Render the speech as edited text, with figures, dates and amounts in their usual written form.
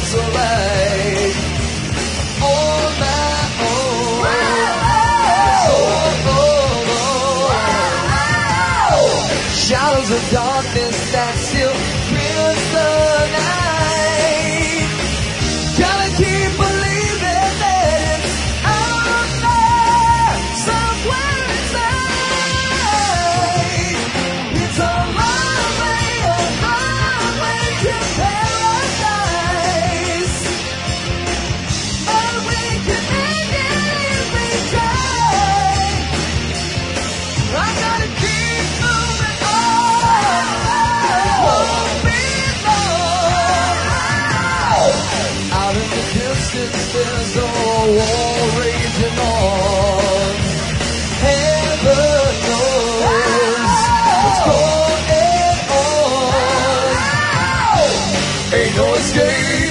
it's alright. On my own. Shadows of darkness that still fills the night. Gotta keep believing that it's out there somewhere inside. It's a long way to paradise. And we can make it if we try. I gotta keep moving on. Won't be long. Out in the distance, there's a war raging on. Heaven knows what's going on. Ain't no escape.